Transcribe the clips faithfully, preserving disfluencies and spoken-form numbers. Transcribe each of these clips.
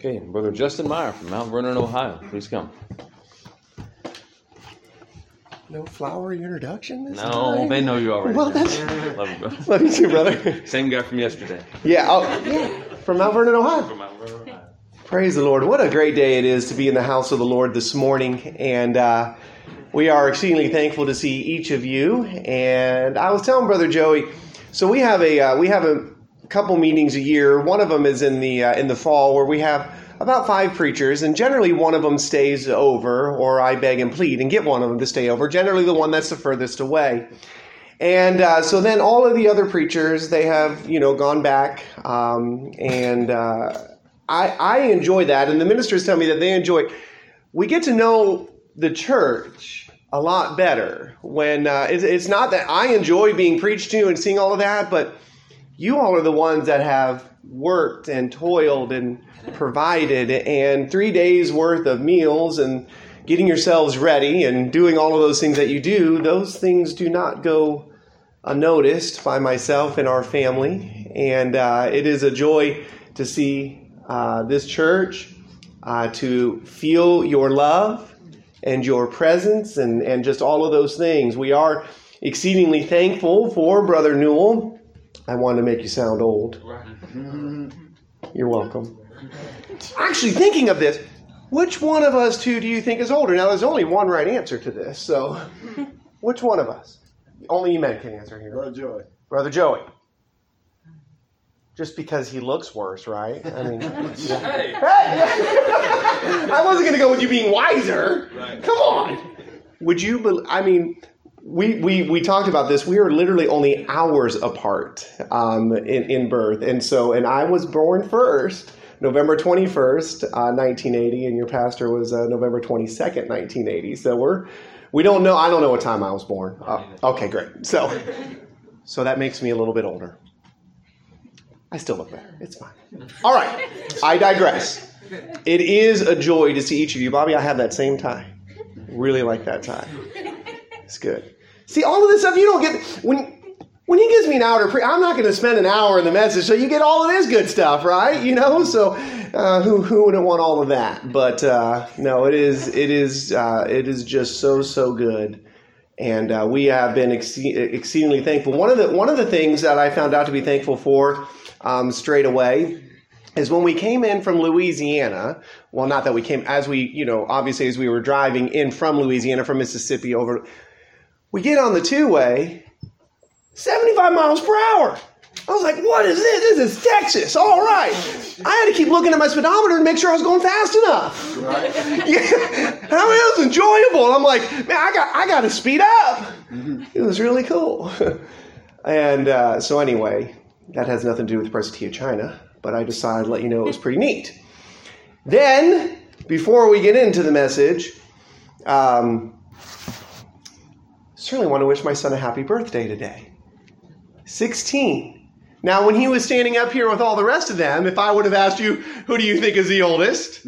Okay, Brother Justin Meyer from Mount Vernon, Ohio. Please come. No flowery introduction this No, time? they know you already. Well, that's... Love you, brother. Love you too, brother. Same guy from yesterday. Yeah, oh, yeah. From Mount Vernon, Ohio. From Mount Vernon, Ohio. Praise the Lord. What a great day it is to be in the house of the Lord this morning. And uh, we are exceedingly thankful to see each of you. And I was telling Brother Joey, so we have a uh, we have a couple meetings a year. One of them is in the uh, in the fall where we have about five preachers, and generally one of them stays over, or I beg and plead and get one of them to stay over, generally the one that's the furthest away. And uh, so then all of the other preachers, they have, you know, gone back, um, and uh, I, I enjoy that, and the ministers tell me that they enjoy. We get to know the church a lot better when uh, it's, it's not that I enjoy being preached to and seeing all of that, but you all are the ones that have worked and toiled and provided, and three days worth of meals and getting yourselves ready and doing all of those things that you do. Those things do not go unnoticed by myself and our family, and uh, it is a joy to see uh, this church, uh, to feel your love and your presence and, and just all of those things. We are exceedingly thankful for Brother Newell. I wanted to make you sound old. You're welcome. Actually, thinking of this, which one of us two do you think is older? Now, there's only one right answer to this, so which one of us? Only you men can answer here. Brother Joey. Brother Joey. Just because he looks worse, right? I mean, yeah. Hey! I wasn't going to go with you being wiser. Right. Come on. Would you, be- I mean... We, we we talked about this. We are literally only hours apart um, in, in birth. And so, and I was born first, November twenty-first, uh, nineteen eighty, and your pastor was uh, November twenty-second, nineteen eighty. So we're, we don't know, I don't know what time I was born. Uh, okay, great. So, so that makes me a little bit older. I still look better. It's fine. All right. I digress. It is a joy to see each of you. Bobby, I have that same tie. Really like that tie. It's good. See, all of this stuff you don't get when when he gives me an hour to pre- I'm not going to spend an hour in the message, so you get all of this good stuff, right? You know, so uh, who who wouldn't want all of that? But uh, no, it is it is uh, it is just so so good, and uh, we have been ex- exceedingly thankful. One of the one of the things that I found out to be thankful for um, straight away is when we came in from Louisiana. Well, not that we came as we you know obviously as we were driving in from Louisiana from Mississippi over. We get on the two-way, seventy-five miles per hour. I was like, what is this? This is Texas. All right. I had to keep looking at my speedometer to make sure I was going fast enough. Right. Yeah. How it was enjoyable. I'm like, man, I got I got to speed up. It was really cool. And uh, so anyway, that has nothing to do with the Presbytery of China, but I decided to let you know it was pretty neat. Then, before we get into the message, um, certainly want to wish my son a happy birthday today. sixteen. Now, when he was standing up here with all the rest of them, if I would have asked you, who do you think is the oldest?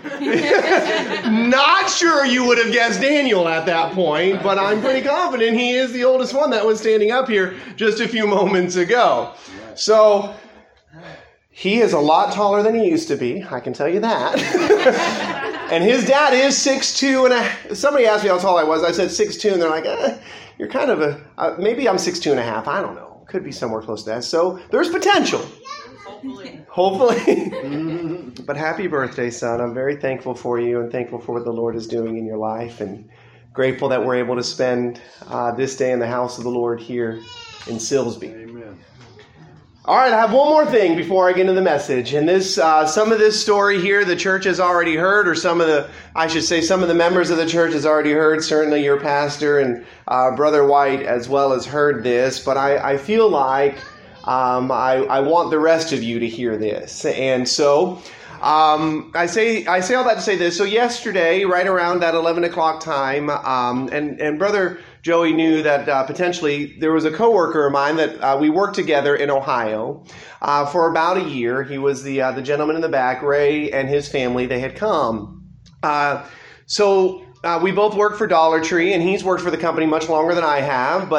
Not sure you would have guessed Daniel at that point, but I'm pretty confident he is the oldest one that was standing up here just a few moments ago. So, he is a lot taller than he used to be, I can tell you that. And his dad is six two, and a, somebody asked me how tall I was. I said six two, and they're like, eh, you're kind of a, uh, maybe I'm six two and a half. I don't know. Could be somewhere close to that. So there's potential. Hopefully. Hopefully. But happy birthday, son. I'm very thankful for you and thankful for what the Lord is doing in your life, and grateful that we're able to spend uh, this day in the house of the Lord here in Silsbee. Amen. All right, I have one more thing before I get into the message. And this, uh, some of this story here, the church has already heard, or some of the, I should say, some of the members of the church has already heard. Certainly your pastor and uh, Brother White as well has heard this. But I, I feel like um, I, I want the rest of you to hear this. And so um, I say I say all that to say this. So yesterday, right around that eleven o'clock time, um, and, and Brother Joey knew that uh, potentially there was a coworker of mine that uh, we worked together in Ohio uh, for about a year. He was the uh, the gentleman in the back, Ray, and his family. They had come. Uh, so uh, we both worked for Dollar Tree, and he's worked for the company much longer than I have. But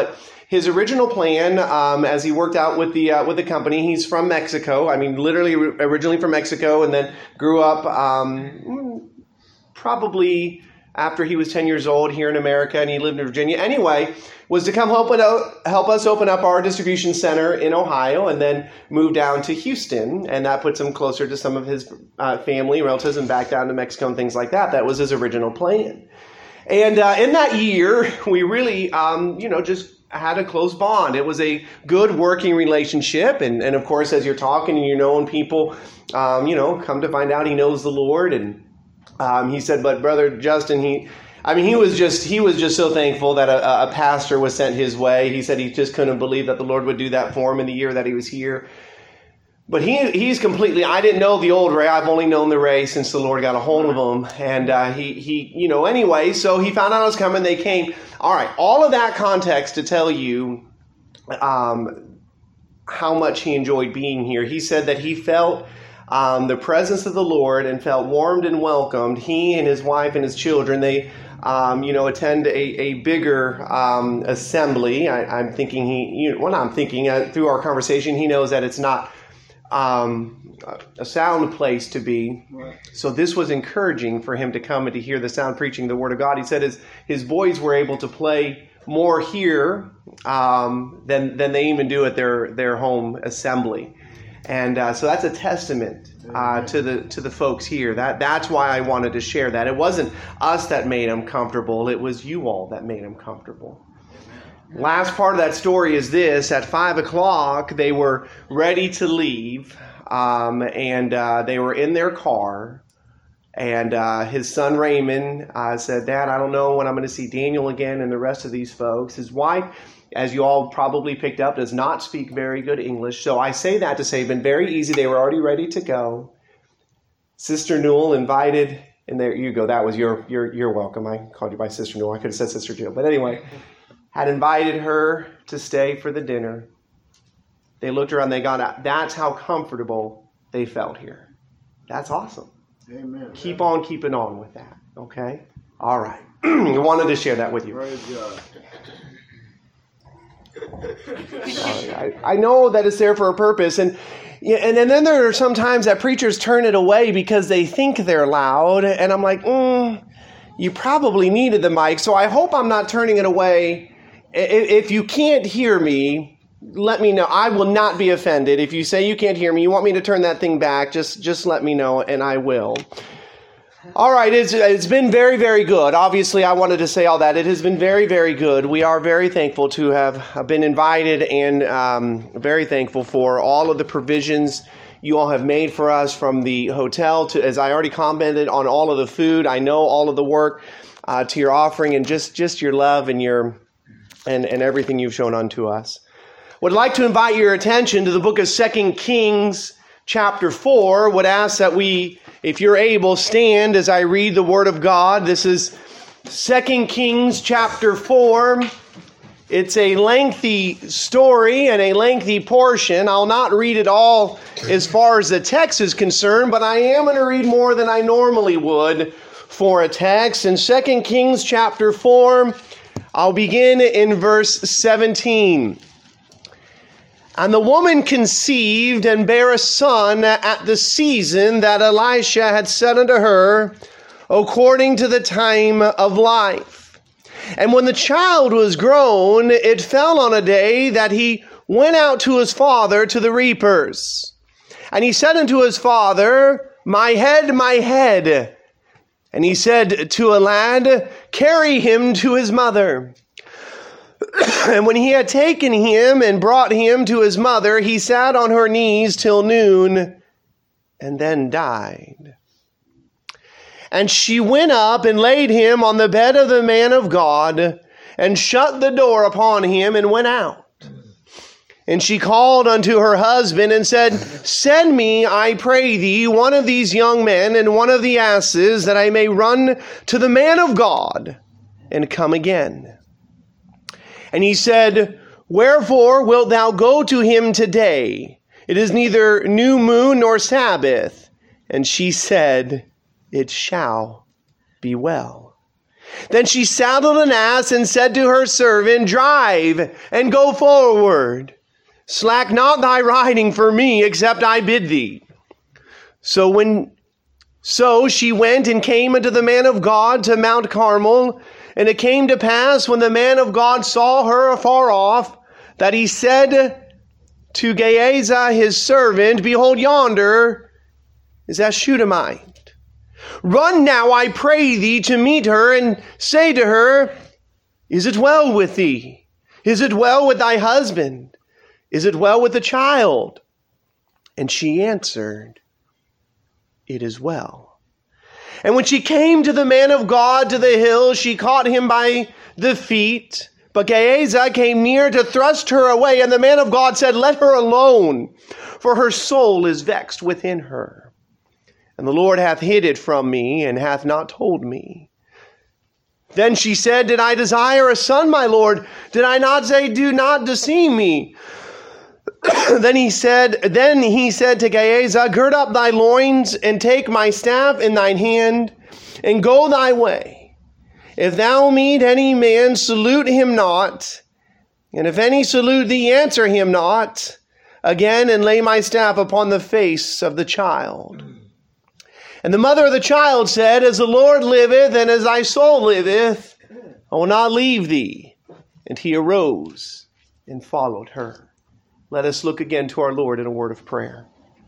his original plan, um, as he worked out with the uh, with the company, he's from Mexico. I mean, literally originally from Mexico, and then grew up um, probably after he was ten years old here in America, and he lived in Virginia. Anyway, was to come help, it out, help us open up our distribution center in Ohio, and then move down to Houston, and that puts him closer to some of his uh, family, relatives, and back down to Mexico and things like that. That was his original plan. And uh, in that year, we really, um, you know, just had a close bond. It was a good working relationship. And, and of course, as you're talking and you're knowing people, um, you know, come to find out he knows the Lord. And um, he said, but Brother Justin, he, I mean, he was just, he was just so thankful that a, a pastor was sent his way. He said he just couldn't believe that the Lord would do that for him in the year that he was here. But he he's completely, I didn't know the old Ray. I've only known the Ray since the Lord got a hold of him. And uh, he, he, you know, anyway, so he found out I was coming. They came. All right, all of that context to tell you um, how much he enjoyed being here. He said that he felt um, the presence of the Lord and felt warmed and welcomed. He and his wife and his children, they, um, you know, attend a, a bigger um, assembly. I, I'm thinking he, you know, well, I'm thinking uh, through our conversation, he knows that it's not Um, a sound place to be. So this was encouraging for him to come and to hear the sound preaching the Word of God. He said his, his boys were able to play more here um, than than they even do at their, their home assembly. And uh, so that's a testament uh, to the to the folks here. That That's why I wanted to share that. It wasn't us that made them comfortable. It was you all that made them comfortable. Last part of that story is this. At five o'clock, they were ready to leave, um, and uh, they were in their car, and uh, his son Raymond uh, said, Dad, I don't know when I'm going to see Daniel again and the rest of these folks. His wife, as you all probably picked up, does not speak very good English, so I say that to say it's been very easy. They were already ready to go. Sister Newell invited, and there you go. That was your, your, you're welcome. I called you by Sister Newell. I could have said Sister Jill, but anyway, had invited her to stay for the dinner. They looked around, they got out. That's how comfortable they felt here. That's awesome. Amen. Keep on keeping on with that, okay? All right. I wanted to share that with you. Praise God. I, I know that it's there for a purpose. And, and, and then there are some times that preachers turn it away because they think they're loud. And I'm like, mm, you probably needed the mic. So I hope I'm not turning it away. If you can't hear me, let me know. I will not be offended. If you say you can't hear me, you want me to turn that thing back, just just let me know, and I will. All right, it's, it's been very, very good. Obviously, I wanted to say all that. It has been very, very good. We are very thankful to have been invited and um, very thankful for all of the provisions you all have made for us, from the hotel to, as I already commented on, all of the food. I know all of the work uh, to your offering and just, just your love and your... And, and everything you've shown unto us. Would like to invite your attention to the book of Second Kings chapter four. Would ask that we, if you're able, stand as I read the Word of God. This is Second Kings chapter four. It's a lengthy story and a lengthy portion. I'll not read it all as far as the text is concerned, but I am going to read more than I normally would for a text. In Second Kings chapter four, I'll begin in verse seventeen. And the woman conceived and bare a son at the season that Elisha had said unto her, according to the time of life. And when the child was grown, it fell on a day that he went out to his father to the reapers. And he said unto his father, My head, my head. And he said to a lad, Carry him to his mother. And when he had taken him and brought him to his mother, he sat on her knees till noon, and then died. And she went up and laid him on the bed of the man of God, and shut the door upon him, and went out. And she called unto her husband and said, Send me, I pray thee, one of these young men and one of the asses, that I may run to the man of God and come again. And he said, Wherefore wilt thou go to him today? It is neither new moon nor Sabbath. And she said, It shall be well. Then she saddled an ass and said to her servant, drive and go forward. Slack not thy riding for me, except I bid thee. So when so she went and came unto the man of God to Mount Carmel. And it came to pass, when the man of God saw her afar off, that he said to Gehazi his servant, behold, yonder is that Shunammite. Run now, I pray thee, to meet her, and say to her, is it well with thee? Is it well with thy husband? Is it well with the child? And she answered, it is well. And when she came to the man of God to the hill, she caught him by the feet. But Gehazi came near to thrust her away, and the man of God said, let her alone, for her soul is vexed within her. And the Lord hath hid it from me, and hath not told me. Then she said, did I desire a son, my Lord? Did I not say, do not deceive me? Then he said, then he said to Gehazi, gird up thy loins, and take my staff in thine hand, and go thy way. If thou meet any man, salute him not. And if any salute thee, answer him not. Again, and lay my staff upon the face of the child. And the mother of the child said, as the Lord liveth, and as thy soul liveth, I will not leave thee. And he arose and followed her. Let us look again to our Lord in a word of prayer.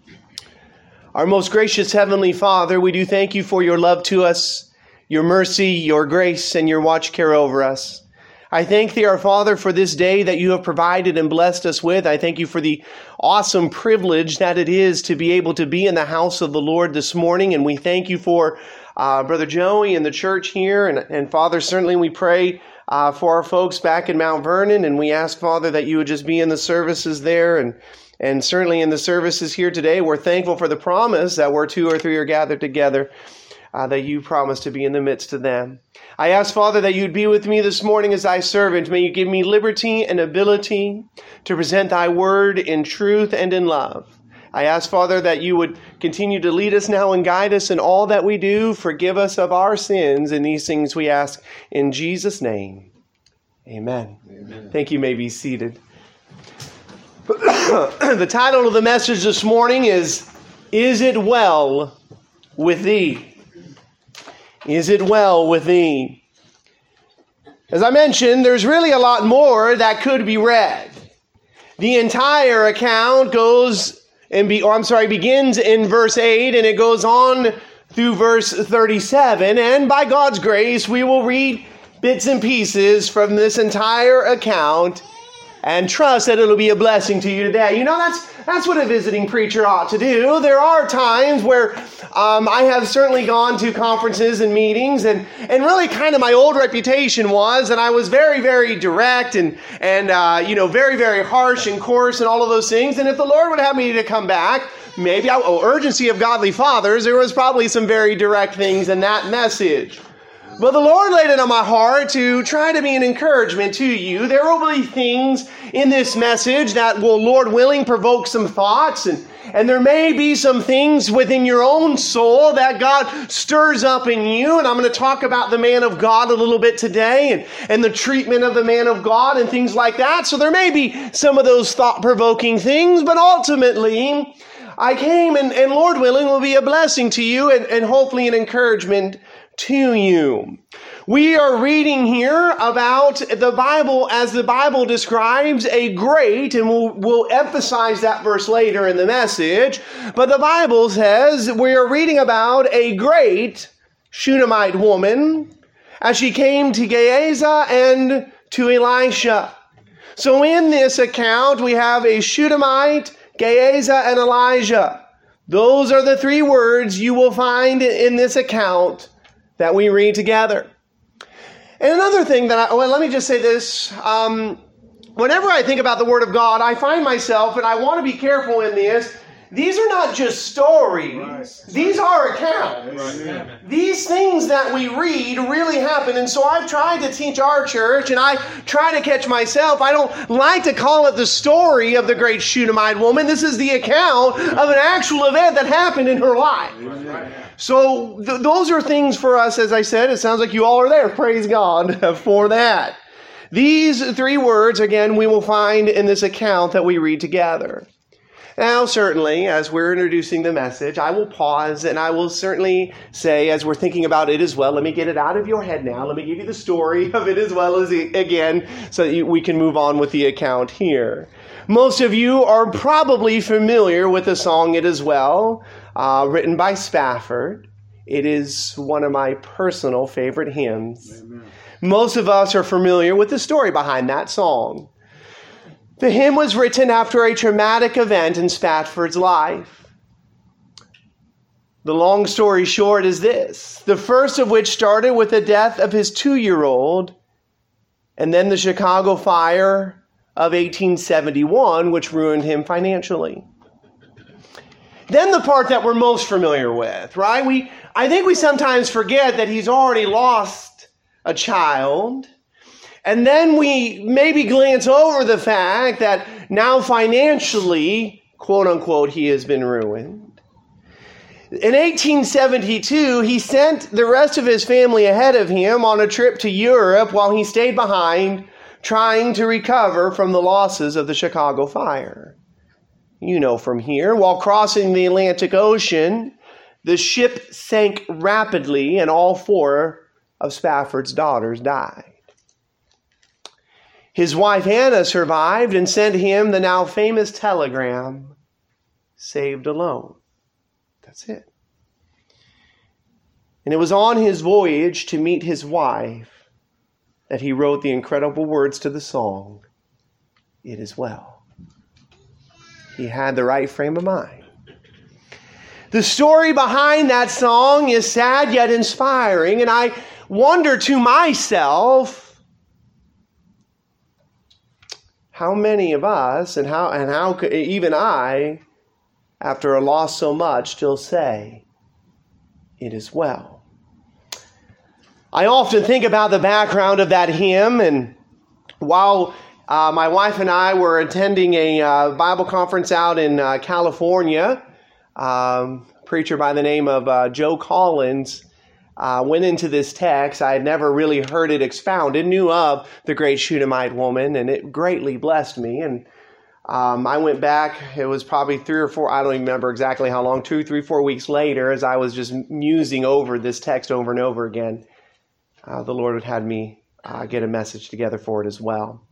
Our most gracious Heavenly Father, we do thank you for your love to us, your mercy, your grace, and your watch care over us. I thank thee, our Father, for this day that you have provided and blessed us with. I thank you for the awesome privilege that it is to be able to be in the house of the Lord this morning. And we thank you for uh, Brother Joey and the church here. And, and Father, certainly we pray Uh, for our folks back in Mount Vernon, and we ask, Father, that you would just be in the services there, and and certainly in the services here today. We're thankful for the promise that where two or three are gathered together, uh, that you promise to be in the midst of them. I ask, Father, that you'd be with me this morning as thy servant. May you give me liberty and ability to present thy word in truth and in love. I ask, Father, that you would continue to lead us now and guide us in all that we do. Forgive us of our sins. And these things we ask in Jesus' name. Amen. Amen. Thank you. You may be seated. The title of the message this morning is, Is It Well With Thee? Is it well with thee? As I mentioned, there's really a lot more that could be read. The entire account goes And be, or I'm sorry, begins in verse eight, and it goes on through verse thirty-seven. And by God's grace, we will read bits and pieces from this entire account and trust that it'll be a blessing to you today. You know, that's that's what a visiting preacher ought to do. There are times where um, I have certainly gone to conferences and meetings, and, and really kind of my old reputation was that I was very, very direct and, and uh, you know, very, very harsh and coarse and all of those things. And if the Lord would have me to come back, maybe, I, oh, urgency of godly fathers, there was probably some very direct things in that message. But the Lord laid it on my heart to try to be an encouragement to you. There will be things in this message that will, Lord willing, provoke some thoughts. And, and there may be some things within your own soul that God stirs up in you. And I'm going to talk about the man of God a little bit today, and, and the treatment of the man of God and things like that. So there may be some of those thought-provoking things, but ultimately I came and, and Lord willing will be a blessing to you and, and hopefully an encouragement to you. We are reading here about the Bible as the Bible describes a great, and we'll, we'll emphasize that verse later in the message, but the Bible says we are reading about a great Shunammite woman as she came to Gehazi and to Elisha. So in this account, we have a Shunammite, Gehazi, and Elijah. Those are the three words you will find in this account that we read together. And another thing that I, well, let me just say this. Um, whenever I think about the Word of God, I find myself, and I want to be careful in this, these are not just stories. Right. These are accounts. Right. These things that we read really happen. And so I've tried to teach our church, and I try to catch myself. I don't like to call it the story of the great Shunammite woman. This is the account of an actual event that happened in her life. Right. So th- those are things for us, as I said. It sounds like you all are there. Praise God for that. These three words, again, we will find in this account that we read together. Now, certainly, as we're introducing the message, I will pause and I will certainly say, as we're thinking about it as well, let me get it out of your head now. Let me give you the story of it as well as again, so that you, we can move on with the account here. Most of you are probably familiar with the song It Is Well, uh, written by Spafford. It is one of my personal favorite hymns. Amen. Most of us are familiar with the story behind that song. The hymn was written after a traumatic event in Spafford's life. The long story short is this, the first of which started with the death of his two-year-old, and then the Chicago fire of eighteen seventy-one, which ruined him financially. Then the part that we're most familiar with, right? We, I think we sometimes forget that he's already lost a child. And then we maybe glance over the fact that now financially, quote unquote, he has been ruined. In eighteen seventy-two, he sent the rest of his family ahead of him on a trip to Europe while he stayed behind trying to recover from the losses of the Chicago fire. You know from here, while crossing the Atlantic Ocean, the ship sank rapidly and all four of Spafford's daughters died. His wife Hannah survived and sent him the now famous telegram, saved alone. That's it. And it was on his voyage to meet his wife that he wrote the incredible words to the song, It Is Well. He had the right frame of mind. The story behind that song is sad yet inspiring, and I wonder to myself, how many of us, and how and how could even I, after a loss so much, still say, it is well. I often think about the background of that hymn, and while uh, my wife and I were attending a uh, Bible conference out in uh, California, um, a preacher by the name of uh, Joe Collins uh, went into this text. I had never really heard it expounded, knew of the great Shunammite woman, and it greatly blessed me. And um, I went back, it was probably three or four, I don't even remember exactly how long, two, three, four weeks later, as I was just musing over this text over and over again. Uh, the Lord had had me uh, get a message together for it as well.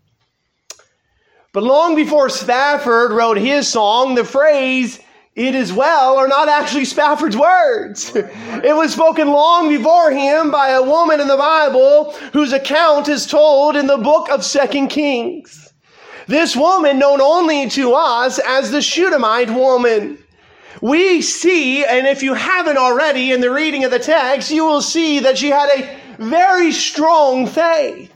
But long before Spafford wrote his song, the phrase, it is well, are not actually Spafford's words. It was spoken long before him by a woman in the Bible whose account is told in the book of Second Kings. This woman known only to us as the Shunammite woman. We see, and if you haven't already in the reading of the text, you will see that she had a very strong faith.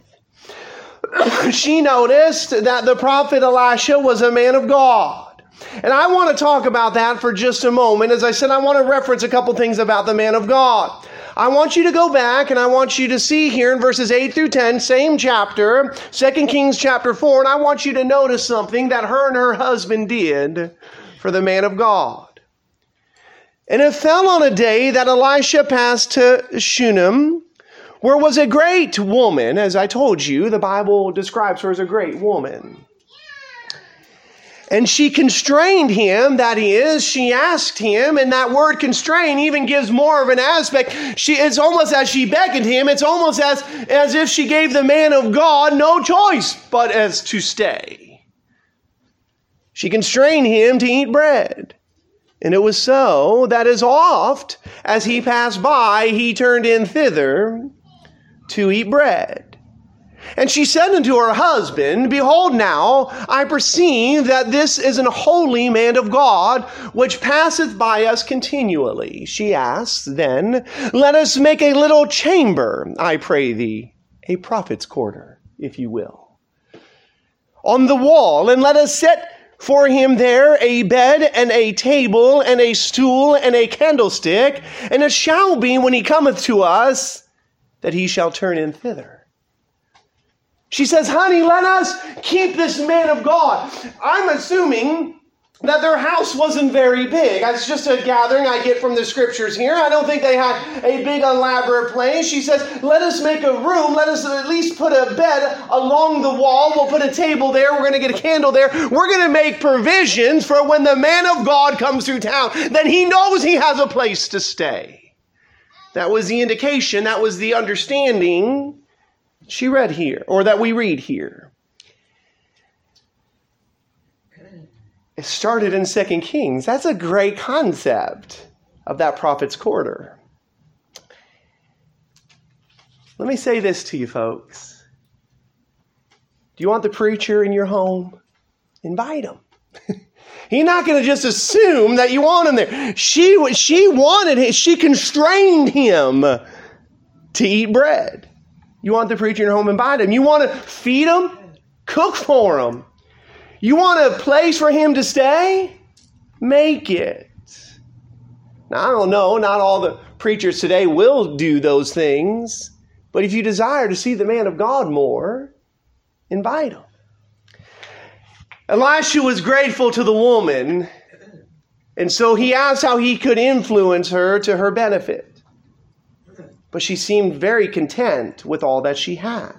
She noticed that the prophet Elisha was a man of God. And I want to talk about that for just a moment. As I said, I want to reference a couple things about the man of God. I want you to go back and I want you to see here in verses eight through ten, same chapter, Second Kings chapter four, and I want you to notice something that her and her husband did for the man of God. And it fell on a day that Elisha passed to Shunem, where was a great woman. As I told you, the Bible describes her as a great woman. And she constrained him, that is, she asked him, and that word constrain even gives more of an aspect. She, it's almost as she beckoned him, it's almost as, as if she gave the man of God no choice but as to stay. She constrained him to eat bread. And it was so that as oft as he passed by, he turned in thither to eat bread. And she said unto her husband, Behold now, I perceive that this is an holy man of God, which passeth by us continually. She asks then, Let us make a little chamber, I pray thee, a prophet's quarter, if you will, on the wall, and let us set for him there a bed and a table and a stool and a candlestick, and it shall be when he cometh to us that he shall turn in thither. She says, honey, let us keep this man of God. I'm assuming that their house wasn't very big. It's just a gathering I get from the scriptures here. I don't think they had a big elaborate place. She says, let us make a room. Let us at least put a bed along the wall. We'll put a table there. We're going to get a candle there. We're going to make provisions for when the man of God comes through town. Then he knows he has a place to stay. That was the indication. That was the understanding she read here, or that we read here. It started in Second Kings. That's a great concept of that prophet's quarter. Let me say this to you folks. Do you want the preacher in your home? Invite him. He's not going to just assume that you want him there. She, she wanted him. She constrained him to eat bread. You want the preacher in your home? Invite him. You want to feed him? Cook for him. You want a place for him to stay? Make it. Now, I don't know. Not all the preachers today will do those things. But if you desire to see the man of God more, invite him. Elisha was grateful to the woman. And so he asked how he could influence her to her benefit. But she seemed very content with all that she had.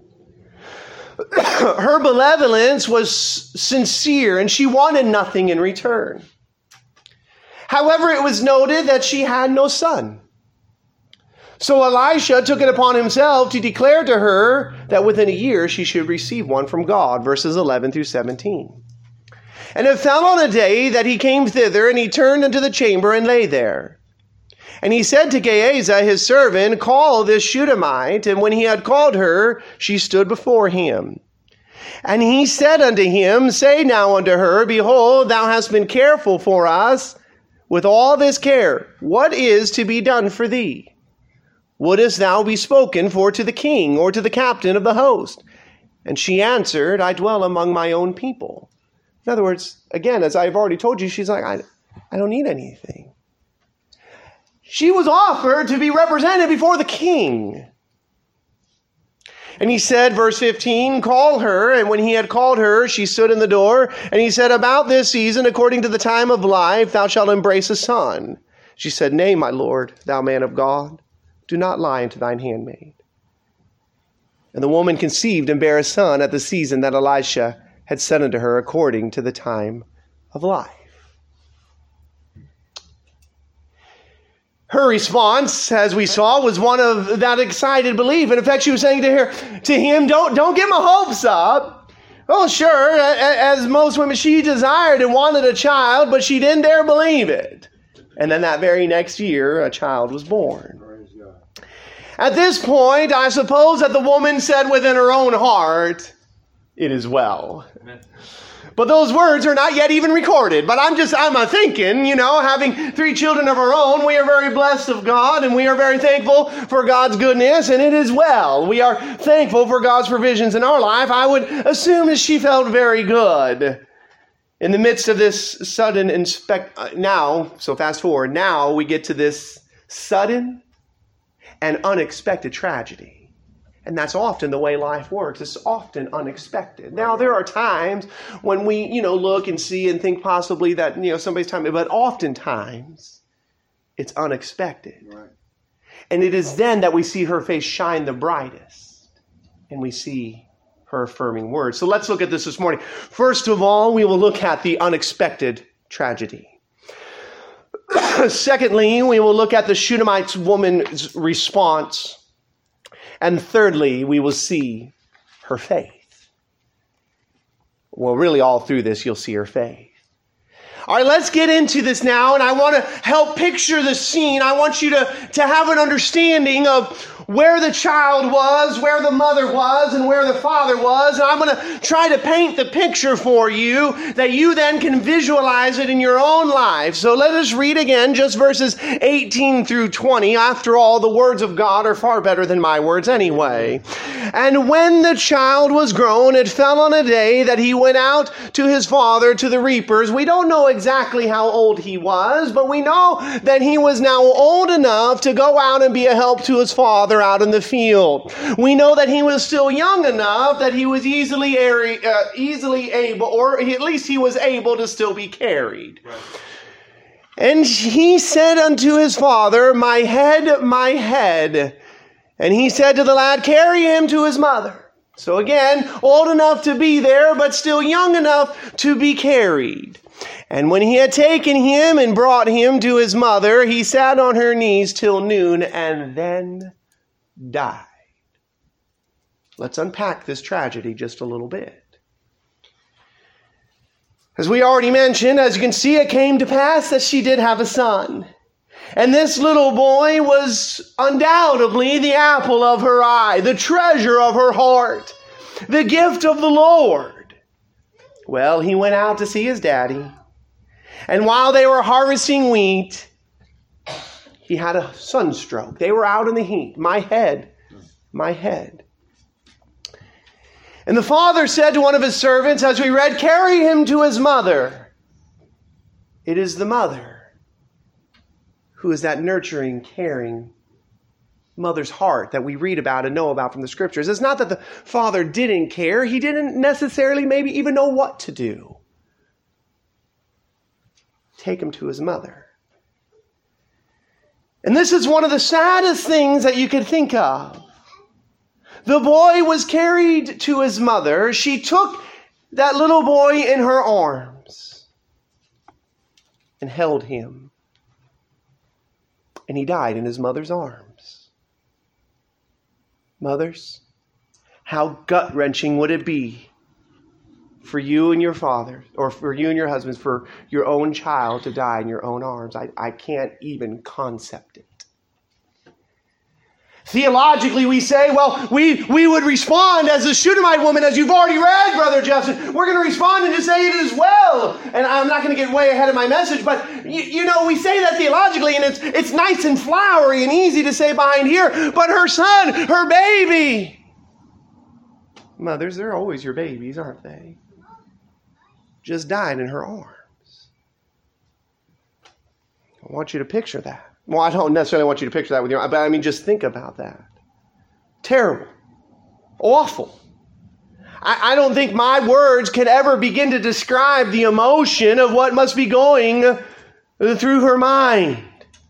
Her benevolence was sincere, and she wanted nothing in return. However, it was noted that she had no son. So Elisha took it upon himself to declare to her that within a year she should receive one from God, verses eleven through seventeen. And it fell on a day that he came thither, and he turned into the chamber and lay there. And he said to Gehazi, his servant, call this Shunammite. And when he had called her, she stood before him. And he said unto him, say now unto her, behold, thou hast been careful for us with all this care. What is to be done for thee? Wouldest thou be spoken for to the king or to the captain of the host? And she answered, I dwell among my own people. In other words, again, as I've already told you, she's like, I, I don't need anything. She was offered to be represented before the king. And he said, verse fifteen, call her. And when he had called her, she stood in the door. And he said, about this season, according to the time of life, thou shalt embrace a son. She said, nay, my lord, thou man of God, do not lie unto thine handmaid. And the woman conceived and bare a son at the season that Elisha had said unto her, according to the time of life. Her response, as we saw, was one of that excited belief. And in fact, she was saying to her, to him, don't, don't get my hopes up. Oh, sure, as most women, she desired and wanted a child, but she didn't dare believe it. And then that very next year, a child was born. At this point, I suppose that the woman said within her own heart, it is well. Amen. But those words are not yet even recorded. But I'm just, I'm thinking, you know, having three children of our own, we are very blessed of God, and we are very thankful for God's goodness, and it is well. We are thankful for God's provisions in our life. I would assume that she felt very good. In the midst of this sudden inspect, now, so fast forward, now we get to this sudden and unexpected tragedy. And that's often the way life works. It's often unexpected. Now, there are times when we, you know, look and see and think possibly that, you know, somebody's timing, but oftentimes it's unexpected. Right. And it is then that we see her face shine the brightest. And we see her affirming words. So let's look at this this morning. First of all, we will look at the unexpected tragedy. Secondly, we will look at the Shunammite woman's response. And thirdly, we will see her faith. Well, really all through this, you'll see her faith. All right, let's get into this now. And I want to help picture the scene. I want you to, to have an understanding of where the child was, where the mother was, and where the father was. And I'm going to try to paint the picture for you that you then can visualize it in your own life. So let us read again just verses eighteen through twenty. After all, the words of God are far better than my words anyway. And when the child was grown, it fell on a day that he went out to his father to the reapers. We don't know exactly how old he was, but we know that he was now old enough to go out and be a help to his father out in the field. We know that he was still young enough that he was easily, uh, easily able, or at least he was able to still be carried. Right. And he said unto his father, my head, my head. And he said to the lad, carry him to his mother. So again, old enough to be there, but still young enough to be carried. And when he had taken him and brought him to his mother, he sat on her knees till noon and then died. Let's unpack this tragedy just a little bit. As we already mentioned, as you can see, it came to pass that she did have a son. And this little boy was undoubtedly the apple of her eye, the treasure of her heart, the gift of the Lord. Well, he went out to see his daddy. And while they were harvesting wheat, he had a sunstroke. They were out in the heat. My head, my head. And the father said to one of his servants, as we read, carry him to his mother. It is the mother who is that nurturing, caring mother's heart that we read about and know about from the scriptures. It's not that the father didn't care. He didn't necessarily maybe even know what to do. Take him to his mother. And this is one of the saddest things that you could think of. The boy was carried to his mother. She took that little boy in her arms and held him. And he died in his mother's arms. Mothers, how gut-wrenching would it be for you and your father, or for you and your husbands, for your own child to die in your own arms? I, I can't even concept it. Theologically, we say, well, we, we would respond as the Shunammite woman, as you've already read, Brother Justin. We're going to respond and just say it as well. And I'm not going to get way ahead of my message, but you, you know, we say that theologically, and it's, it's nice and flowery and easy to say behind here. But her son, her baby. Mothers, they're always your babies, aren't they? Just died in her arms. I want you to picture that. Well, I don't necessarily want you to picture that with your, but I mean, just think about that. Terrible. Awful. I, I don't think my words could ever begin to describe the emotion of what must be going through her mind.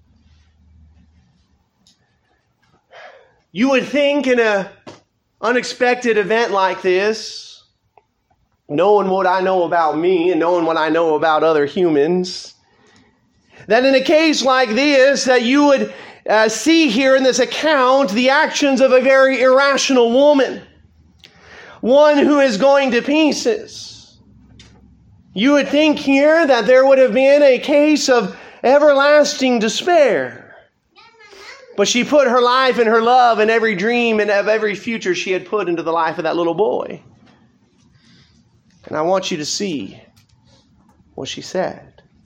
You would think in an unexpected event like this, knowing what I know about me and knowing what I know about other humans, that in a case like this, that you would uh, see here in this account the actions of a very irrational woman. One who is going to pieces. You would think here that there would have been a case of everlasting despair. But she put her life and her love and every dream and of every future she had put into the life of that little boy. And I want you to see what she said.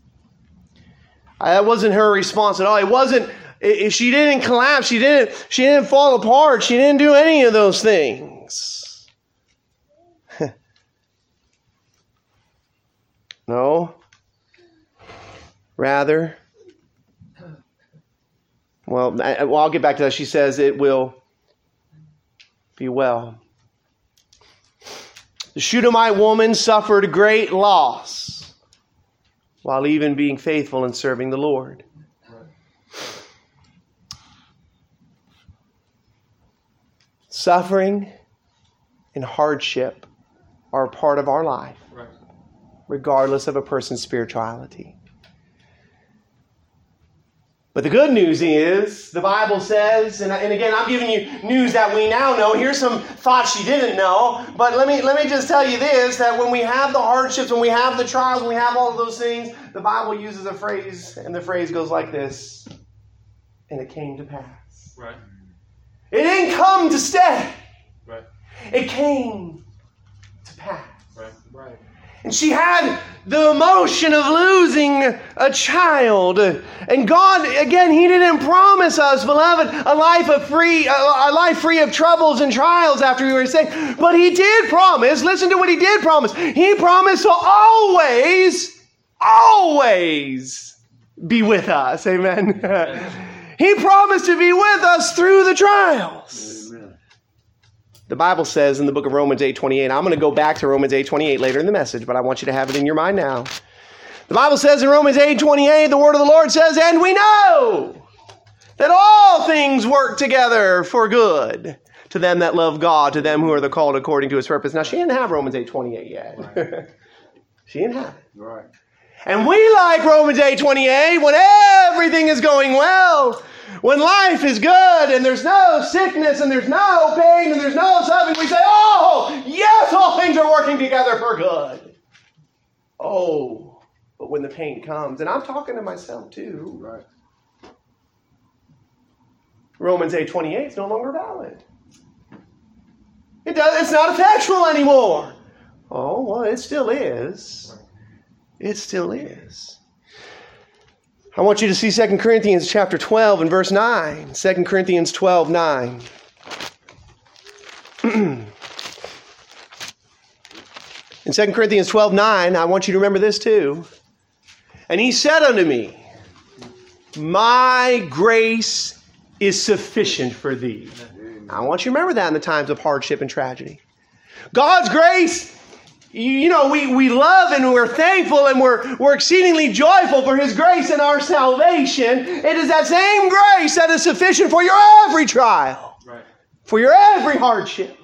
That wasn't her response at all. It wasn't, it, she didn't collapse. She didn't, she didn't fall apart. She didn't do any of those things. No. Rather, well, I, well, I'll get back to that. She says it will be well. The Shunammite woman suffered great loss while even being faithful and serving the Lord. Suffering and hardship are a part of our life, regardless of a person's spirituality. But the good news is, the Bible says, and, and again, I'm giving you news that we now know. Here's some thoughts you didn't know. But let me let me just tell you this, that when we have the hardships, when we have the trials, when we have all of those things, the Bible uses a phrase, and the phrase goes like this: and it came to pass. Right. It didn't come to stay. Right. It came to pass. Right. Right. And she had the emotion of losing a child. And God, again, He didn't promise us, beloved, a life of free, a life free of troubles and trials after we were saved. But He did promise, listen to what He did promise. He promised to always, always be with us. Amen. He promised to be with us through the trials. The Bible says in the book of Romans eight twenty-eight, I'm going to go back to Romans eight twenty-eight later in the message, but I want you to have it in your mind now. The Bible says in Romans eight twenty-eight, the word of the Lord says, and we know that all things work together for good to them that love God, to them who are the called according to His purpose. Now, she didn't have Romans eight twenty-eight yet. Right. She didn't have it. Right. And we like Romans eight twenty-eight when everything is going well. When life is good and there's no sickness and there's no pain and there's no suffering, we say, oh, yes, all things are working together for good. Oh, but when the pain comes, and I'm talking to myself too. Right. Romans eight twenty-eight is no longer valid. It does, it's not effectual anymore. Oh, well, it still is. It still is. I want you to see Second Corinthians chapter twelve and verse nine. Second Corinthians twelve, nine. In Second Corinthians twelve, nine, I want you to remember this too. And he said unto me, my grace is sufficient for thee. I want you to remember that in the times of hardship and tragedy. God's grace, you know, we, we love and we're thankful and we're, we're exceedingly joyful for His grace and our salvation. It is that same grace that is sufficient for your every trial, right. For your every hardship.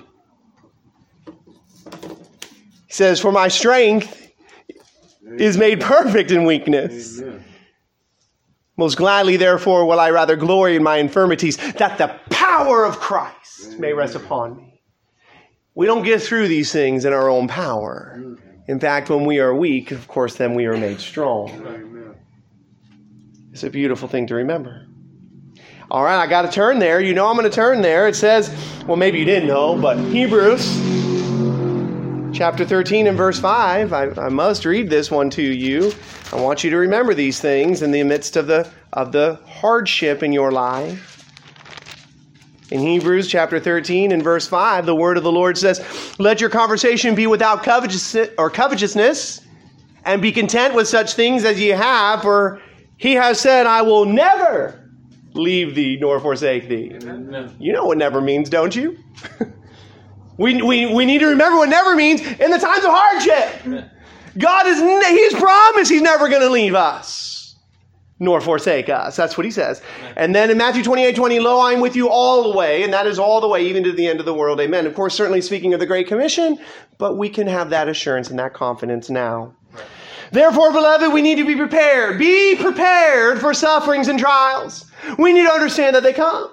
He says, for my strength is made perfect in weakness. Amen. Most gladly, therefore, will I rather glory in my infirmities, that the power of Christ Amen. May rest upon me. We don't get through these things in our own power. In fact, when we are weak, of course, then we are made strong. It's a beautiful thing to remember. All right, I got to turn there. You know I'm going to turn there. It says, well, maybe you didn't know, but Hebrews chapter thirteen and verse five. I, I must read this one to you. I want you to remember these things in the midst of the of the hardship in your life. In Hebrews chapter thirteen and verse five, the word of the Lord says, let your conversation be without covetousness or covetousness, and be content with such things as ye have, for He has said, I will never leave thee nor forsake thee. Amen. You know what never means, don't you? we, we, we need to remember what never means in the times of hardship. Amen. God is, He's promised He's never going to leave us nor forsake us. That's what He says. Amen. And then in Matthew twenty-eight twenty, lo, I am with you all the way, and that is all the way, even to the end of the world. Amen. Of course, certainly speaking of the Great Commission, but we can have that assurance and that confidence now. Right. Therefore, beloved, we need to be prepared. Be prepared for sufferings and trials. We need to understand that they come.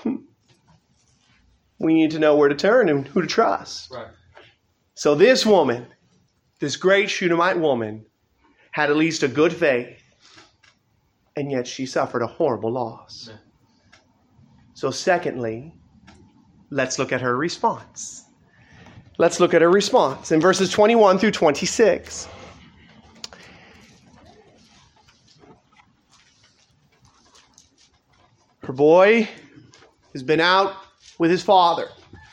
We need to know where to turn and who to trust. Right. So this woman, this great Shunammite woman, had at least a good faith. And yet she suffered a horrible loss. Amen. So secondly, let's look at her response. Let's look at her response in verses twenty-one through twenty-six. Her boy has been out with his father.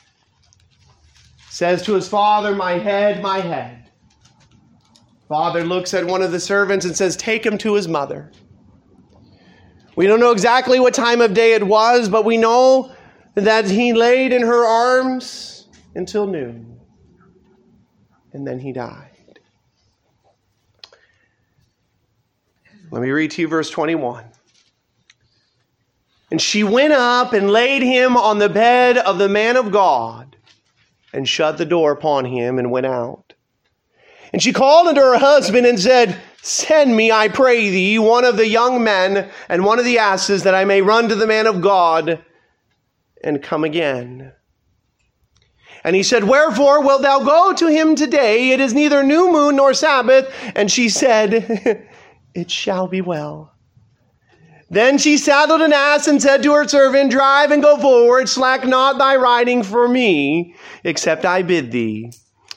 Says to his father, my head, my head. Father looks at one of the servants and says, take him to his mother. We don't know exactly what time of day it was, but we know that he laid in her arms until noon. And then he died. Let me read to you verse twenty-one. And she went up and laid him on the bed of the man of God and shut the door upon him and went out. And she called unto her husband and said, send me, I pray thee, one of the young men and one of the asses, that I may run to the man of God and come again. And he said, wherefore wilt thou go to him today? It is neither new moon nor Sabbath. And she said, it shall be well. Then she saddled an ass and said to her servant, drive and go forward, slack not thy riding for me, except I bid thee.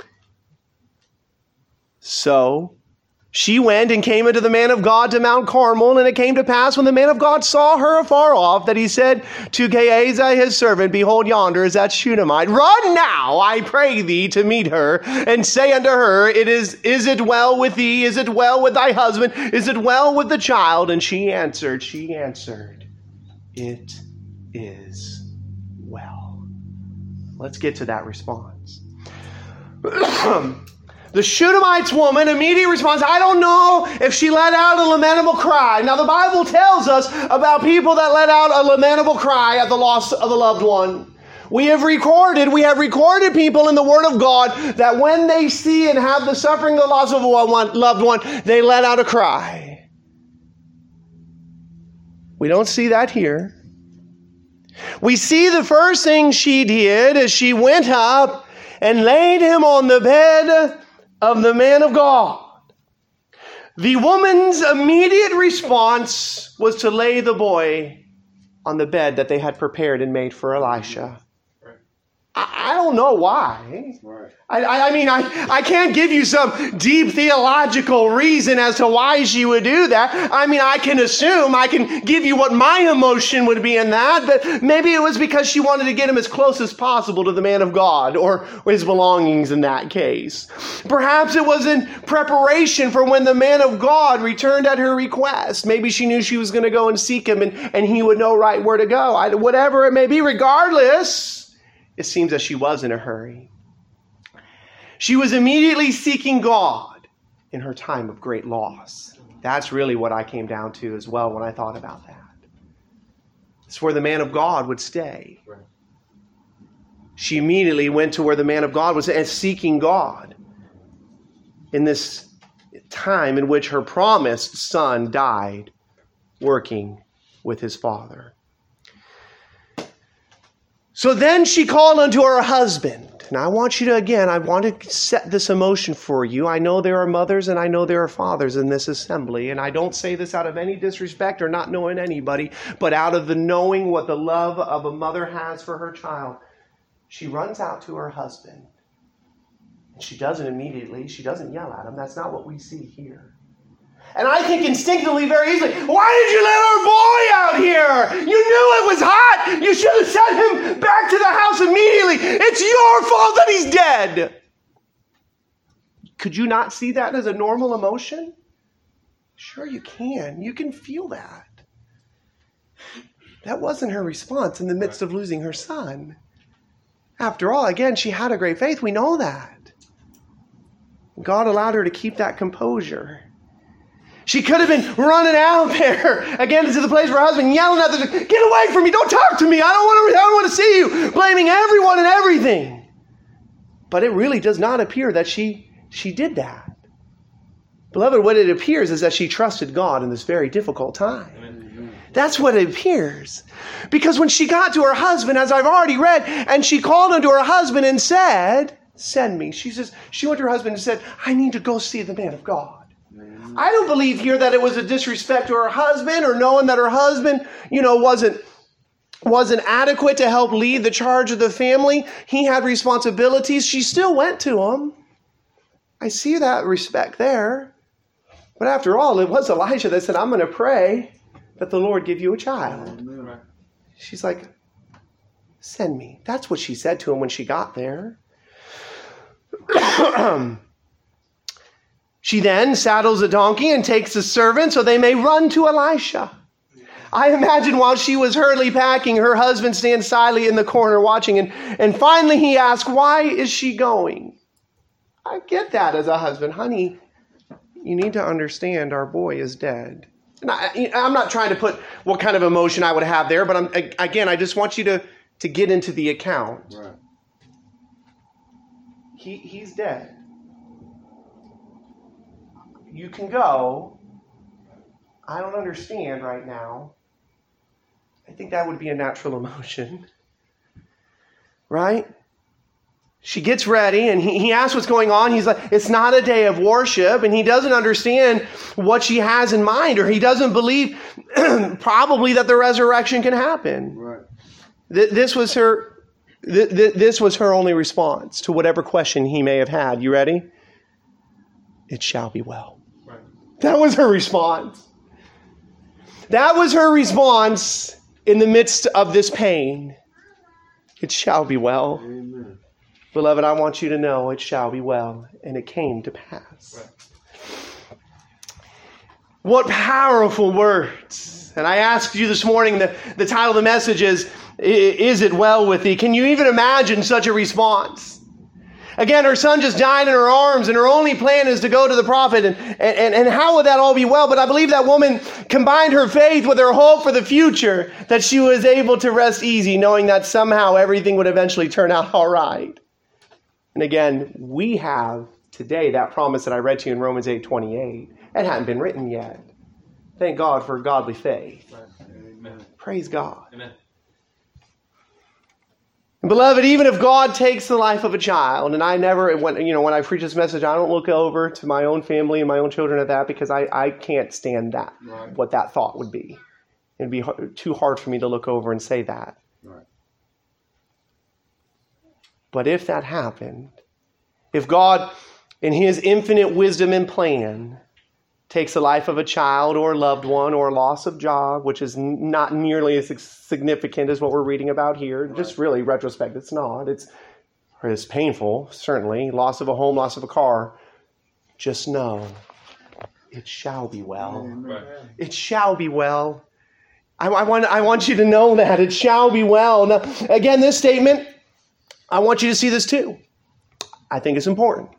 So she went and came unto the man of God to Mount Carmel, and it came to pass when the man of God saw her afar off, that he said to Gehazi his servant, behold, yonder is that Shunammite. Run now, I pray thee, to meet her, and say unto her, It is, is it well with thee? Is it well with thy husband? Is it well with the child? And she answered, she answered, It is well. Let's get to that response. The Shunammite's woman immediately responds, I don't know if she let out a lamentable cry. Now the Bible tells us about people that let out a lamentable cry at the loss of a loved one. We have recorded, we have recorded people in the Word of God that when they see and have the suffering of the loss of a loved one, they let out a cry. We don't see that here. We see the first thing she did is she went up and laid him on the bed of the man of God. The woman's immediate response was to lay the boy on the bed that they had prepared and made for Elisha. I, I don't know why. Right. I, I mean, I, I can't give you some deep theological reason as to why she would do that. I mean, I can assume, I can give you what my emotion would be in that, but maybe it was because she wanted to get him as close as possible to the man of God or his belongings in that case. Perhaps it was in preparation for when the man of God returned at her request. Maybe she knew she was going to go and seek him and, and he would know right where to go. I, whatever it may be, regardless, it seems that she was in a hurry. She was immediately seeking God in her time of great loss. That's really what I came down to as well when I thought about that. It's where the man of God would stay. Right. She immediately went to where the man of God was and seeking God in this time in which her promised son died working with his father. So then she called unto her husband. And I want you to, again, I want to set this emotion for you. I know there are mothers and I know there are fathers in this assembly. And I don't say this out of any disrespect or not knowing anybody, but out of the knowing what the love of a mother has for her child. She runs out to her husband. And she doesn't immediately. She doesn't yell at him. That's not what we see here. And I think instinctively, very easily, why did you let our boy out here? You knew it was hot. You should have sent him back to the house immediately. It's your fault that he's dead. Could you not see that as a normal emotion? Sure you can. You can feel that. That wasn't her response in the midst of losing her son. After all, again, she had a great faith. We know that. God allowed her to keep that composure. She could have been running out there again to the place of her husband, yelling at her, get away from me, don't talk to me, I don't want to, I don't want to see you, blaming everyone and everything. But it really does not appear that she, she did that. Beloved, what it appears is that she trusted God in this very difficult time. Amen. That's what it appears. Because when she got to her husband, as I've already read, and she called unto her husband and said, send me. She says, she went to her husband and said, I need to go see the man of God. I don't believe here that it was a disrespect to her husband or knowing that her husband, you know, wasn't, wasn't adequate to help lead the charge of the family. He had responsibilities. She still went to him. I see that respect there. But after all, it was Elijah that said, I'm going to pray that the Lord give you a child. She's like, send me. That's what she said to him when she got there. She then saddles a donkey and takes a servant so they may run to Elisha. I imagine while she was hurriedly packing, her husband stands silently in the corner watching. And, and finally he asks, why is she going? I get that as a husband. Honey, you need to understand our boy is dead. And I, I'm not trying to put what kind of emotion I would have there, but I'm, again, I just want you to, to get into the account. Right. He, he's dead. You can go. I don't understand right now. I think that would be a natural emotion. Right? She gets ready, and he, he asks what's going on. He's like, it's not a day of worship, and he doesn't understand what she has in mind, or he doesn't believe probably that the resurrection can happen. Right. Th- this was her. Th- th- this was her only response to whatever question he may have had. You ready? It shall be well. Right. That was her response. That was her response in the midst of this pain. It shall be well. Amen. Beloved, I want you to know it shall be well. And it came to pass. Right. What powerful words. And I asked you this morning, the, the title of the message is, Is it well with thee? Can you even imagine such a response? Again, her son just died in her arms, and her only plan is to go to the prophet. And, and, and how would that all be well? But I believe that woman combined her faith with her hope for the future, that she was able to rest easy, knowing that somehow everything would eventually turn out all right. And again, we have today that promise that I read to you in Romans eight twenty-eight. It hadn't been written yet. Thank God for godly faith. Amen. Praise God. Amen. Beloved, even if God takes the life of a child, and I never, when, you know, when I preach this message, I don't look over to my own family and my own children at that, because I, I can't stand that, Right. what that thought would be. It'd be hard, too hard for me to look over and say that. Right. But if that happened, if God, in his infinite wisdom and plan, takes the life of a child or a loved one or a loss of job, which is not nearly as significant as what we're reading about here. Right. Just really, retrospect, it's not. It's, it's painful, certainly. Loss of a home, loss of a car. Just know, it shall be well. Right. It shall be well. I, I, want, I want you to know that. It shall be well. Now, again, this statement, I want you to see this too. I think it's important.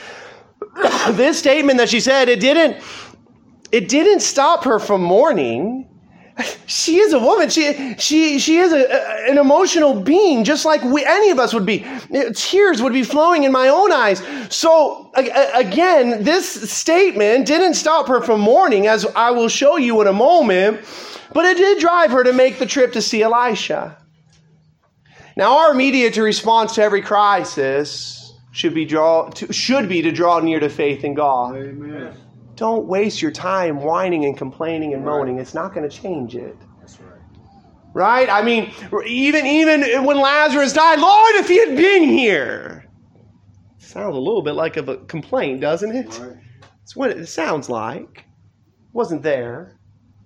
This statement that she said, it didn't, it didn't stop her from mourning. She is a woman. She she she is a, a, an emotional being, just like we, any of us would be. Tears would be flowing in my own eyes. So again, this statement didn't stop her from mourning, as I will show you in a moment, but it did drive her to make the trip to see Elisha. Now, our immediate response to every crisis should be draw to, should be to draw near to faith in God. Amen. Don't waste your time whining and complaining and moaning. It's not going to change it. That's right. Right? I mean, even, even when Lazarus died, Lord, if he had been here. Sounds a little bit like a complaint, doesn't it? Right. It's what it sounds like. Wasn't there.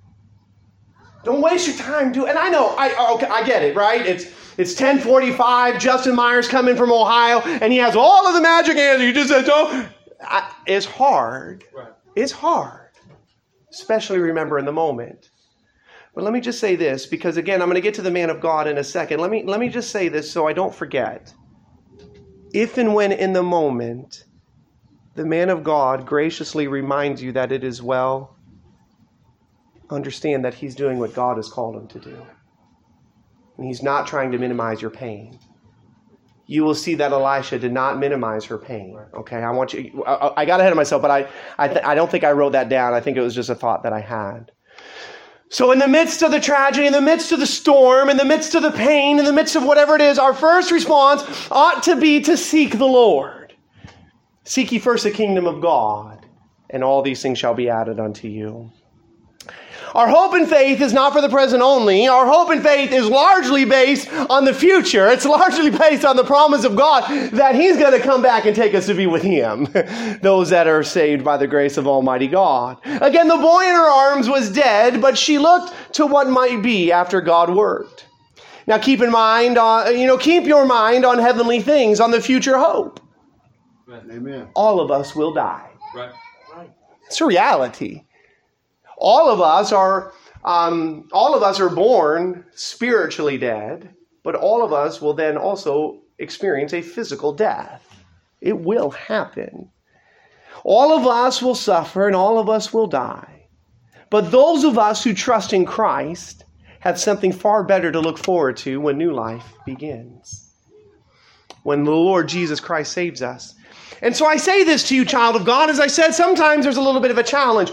Don't waste your time doing. And I know, I okay, I get it, right? It's it's ten forty-five. Justin Myers coming from Ohio, and he has all of the magic answers. You just said, "Oh, I, it's hard. Right. It's hard, especially remember in the moment." But let me just say this, because again, I'm going to get to the man of God in a second. Let me let me just say this so I don't forget. If and when in the moment, the man of God graciously reminds you that it is well, understand that he's doing what God has called him to do. And he's not trying to minimize your pain. You will see that Elisha did not minimize her pain. Okay, I want you. I, I got ahead of myself, but I, I, th- I don't think I wrote that down. I think it was just a thought that I had. So in the midst of the tragedy, in the midst of the storm, in the midst of the pain, in the midst of whatever it is, our first response ought to be to seek the Lord. Seek ye first the kingdom of God, and all these things shall be added unto you. Our hope and faith is not for the present only. Our hope and faith is largely based on the future. It's largely based on the promise of God that he's going to come back and take us to be with him. Those that are saved by the grace of Almighty God. Again, the boy in her arms was dead, but she looked to what might be after God worked. Now keep in mind, uh, you know, keep your mind on heavenly things, on the future hope. Amen. All of us will die. Right. Right. It's a reality. All of us are, um, all of us are born spiritually dead, but all of us will then also experience a physical death. It will happen. All of us will suffer and all of us will die. But those of us who trust in Christ have something far better to look forward to when new life begins. When the Lord Jesus Christ saves us. And so I say this to you, child of God. As I said, sometimes there's a little bit of a challenge.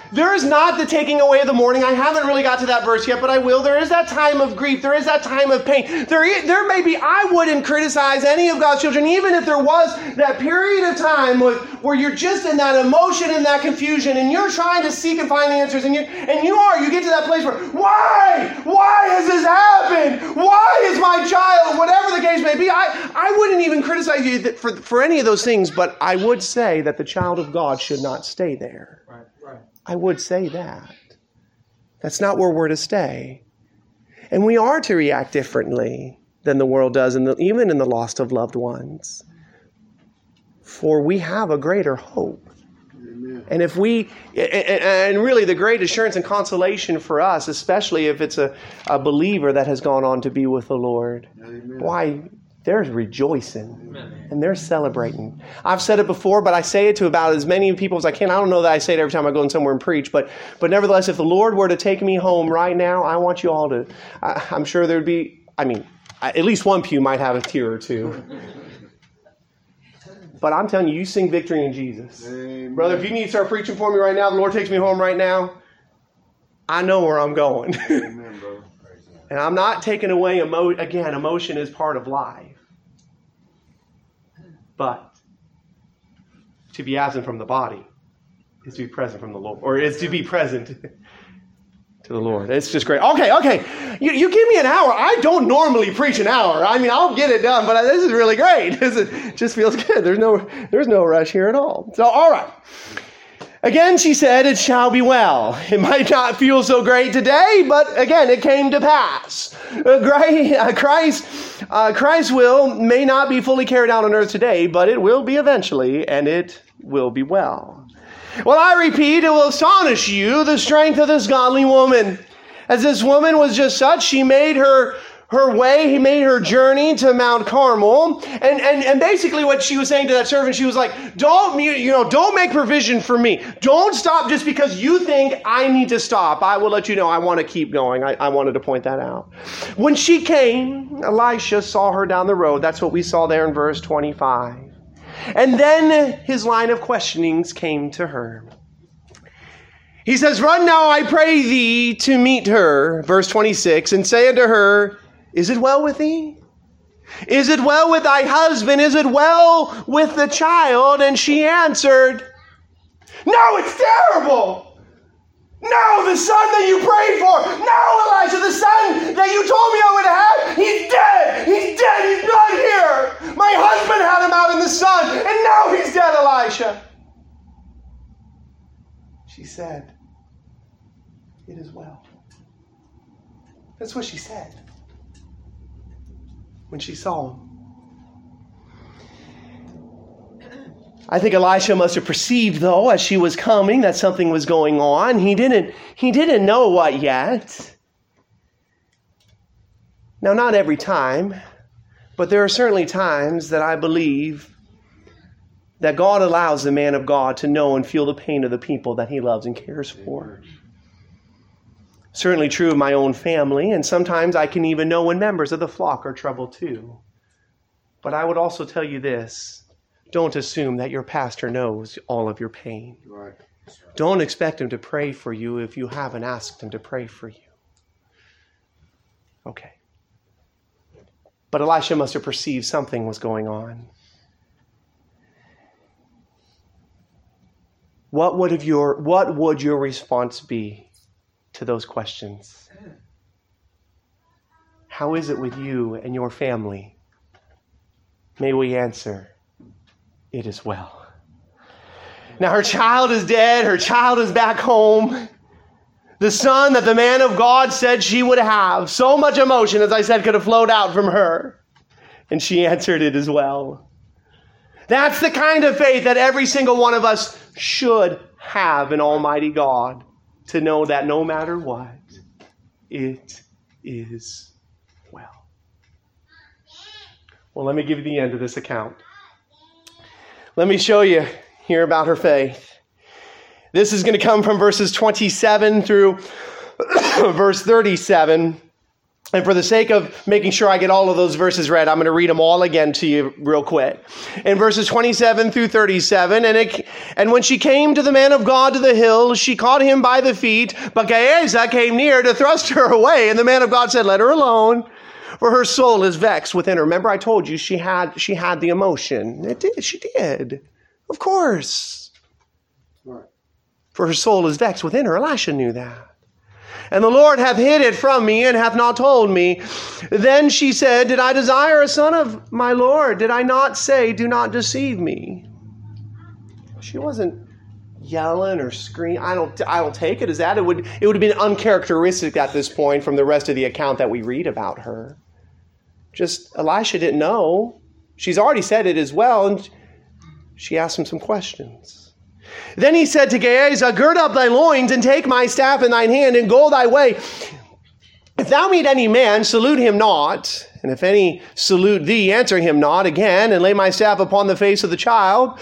There is not the taking away of the mourning. I haven't really got to that verse yet, but I will. There is that time of grief. There is that time of pain. There, is, there may be, I wouldn't criticize any of God's children, even if there was that period of time where, where you're just in that emotion and that confusion, and you're trying to seek and find the answers, and you and you are, you get to that place where, why? Why has this happened? Why is my child? Whatever the case may be, I, I wouldn't even criticize you for, for any of those things, but I would say that the child of God should not stay there. Right, right. I would say that. That's not where we're to stay. And we are to react differently than the world does, in the, even in the loss of loved ones. For we have a greater hope. Amen. And if we, and really the great assurance and consolation for us, especially if it's a, a believer that has gone on to be with the Lord, Amen. Why, there's rejoicing. Amen. And they're celebrating. I've said it before, but I say it to about as many people as I can. I don't know that I say it every time I go in somewhere and preach, but but nevertheless, if the Lord were to take me home right now, I want you all to, I, I'm sure there'd be, I mean, at least one pew might have a tear or two. But I'm telling you, you sing victory in Jesus. Amen. Brother, if you need to start preaching for me right now, the Lord takes me home right now, I know where I'm going. Amen, bro. And I'm not taking away, emo- again, emotion is part of life. But to be absent from the body is to be present from the Lord, or is to be present to the Lord. It's just great. Okay, okay. You, you give me an hour. I don't normally preach an hour. I mean, I'll get it done, but this is really great. It just feels good. There's no, there's no rush here at all. So, all right. Again, she said, it shall be well. It might not feel so great today, but again, it came to pass. Uh, Christ, uh, Christ's will may not be fully carried out on earth today, but it will be eventually, and it will be well. Well, I repeat, it will astonish you, the strength of this godly woman. As this woman was just such, she made her her way, he made her journey to Mount Carmel. And, and, and basically what she was saying to that servant, she was like, don't, you know, don't make provision for me. Don't stop just because you think I need to stop. I will let you know I want to keep going. I, I wanted to point that out. When she came, Elisha saw her down the road. That's what we saw there in verse twenty-five. And then his line of questionings came to her. He says, run now, I pray thee, to meet her, verse twenty-six, and say unto her, is it well with thee? Is it well with thy husband? Is it well with the child? And she answered, no, it's terrible. No, the son that you prayed for. No, Elisha, the son that you told me I would have, he's dead. He's dead. He's not here. My husband had him out in the sun, and now he's dead, Elisha. She said, it is well. That's what she said when she saw him. I think Elisha must have perceived, though, as she was coming, that something was going on. He didn't, he didn't know what yet. Now, not every time, but there are certainly times that I believe that God allows the man of God to know and feel the pain of the people that he loves and cares for. Certainly true of my own family, and sometimes I can even know when members of the flock are troubled too. But I would also tell you this. Don't assume that your pastor knows all of your pain. Right. Don't expect him to pray for you if you haven't asked him to pray for you. Okay. But Elisha must have perceived something was going on. What would your, what would your response be to those questions? How is it with you and your family? May we answer, it is well. Now her child is dead. Her child is back home. The son that the man of God said she would have. So much emotion, as I said, could have flowed out from her. And she answered, it as well. That's the kind of faith that every single one of us should have in Almighty God. To know that no matter what, it is well. Well, let me give you the end of this account. Let me show you here about her faith. This is going to come from verses twenty-seven through verse thirty-seven. And for the sake of making sure I get all of those verses read, I'm going to read them all again to you real quick. In verses twenty-seven through thirty-seven, and it, and when she came to the man of God to the hill, she caught him by the feet, but Gehazi came near to thrust her away. And the man of God said, let her alone, for her soul is vexed within her. Remember, I told you she had she had the emotion. It did, she did. Of course. Right. For her soul is vexed within her. Elisha knew that. And the Lord hath hid it from me and hath not told me. Then she said, did I desire a son of my Lord? Did I not say, do not deceive me? She wasn't yelling or screaming. I don't, I don't take it as that. It would, it would have been uncharacteristic at this point from the rest of the account that we read about her. Just Elisha didn't know. She's already said it as well. And she asked him some questions. Then he said to Gehazi, gird up thy loins and take my staff in thine hand and go thy way. If thou meet any man, salute him not. And if any salute thee, answer him not again, and lay my staff upon the face of the child.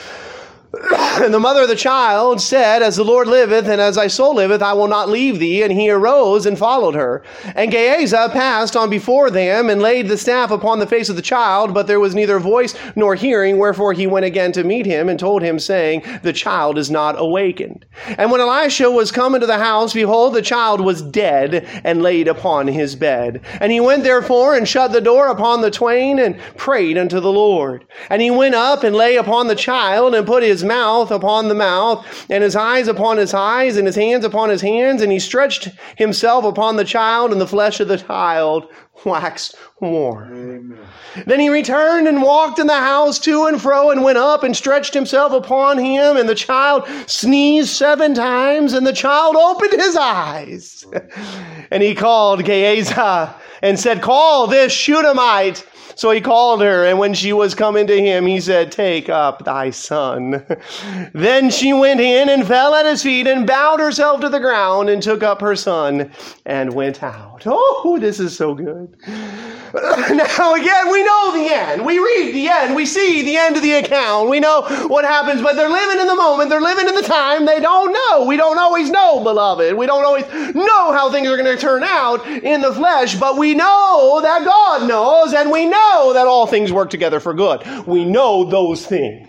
And the mother of the child said, as the Lord liveth, and as thy soul liveth, I will not leave thee. And he arose and followed her. And Gehazi passed on before them, and laid the staff upon the face of the child, but there was neither voice nor hearing, wherefore he went again to meet him, and told him, saying, the child is not awakened. And when Elisha was come into the house, behold, the child was dead, and laid upon his bed. And he went therefore, and shut the door upon the twain, and prayed unto the Lord. And he went up, and lay upon the child, and put his mouth upon the mouth, and his eyes upon his eyes, and his hands upon his hands, and he stretched himself upon the child, and the flesh of the child waxed warm. Amen. Then he returned and walked in the house to and fro, and went up and stretched himself upon him, and the child sneezed seven times, and the child opened his eyes. And he called Gehazi and said, call this Shunammite. So he called her, and when she was come into him, he said, take up thy son. Then she went in and fell at his feet and bowed herself to the ground and took up her son and went out. Oh, this is so good. Now again, we know the end. We read the end. We see the end of the account. We know what happens, but they're living in the moment. They're living in the time. They don't know. We don't always know, beloved. We don't always know how things are going to turn out in the flesh, but we know that God knows, and we know that all things work together for good. We know those things.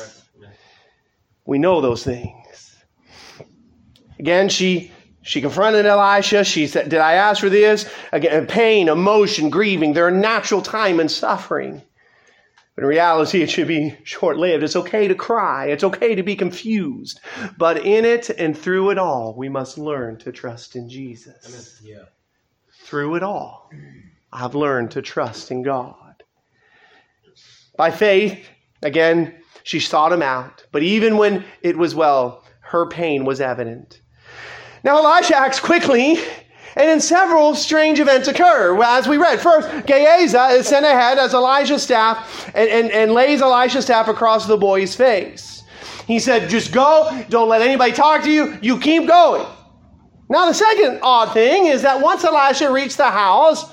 We know those things. Again, she She confronted Elisha. She said, did I ask for this? Again, pain, emotion, grieving. They're a natural time and suffering. But in reality, it should be short-lived. It's okay to cry. It's okay to be confused. But in it and through it all, we must learn to trust in Jesus. Yeah. Through it all, I've learned to trust in God. By faith, again, she sought him out. But even when it was well, her pain was evident. Now Elisha acts quickly, and then several strange events occur. As we read, first, Gehazi is sent ahead as Elisha's staff and, and, and lays Elisha's staff across the boy's face. He said, just go, don't let anybody talk to you, you keep going. Now the second odd thing is that once Elisha reached the house,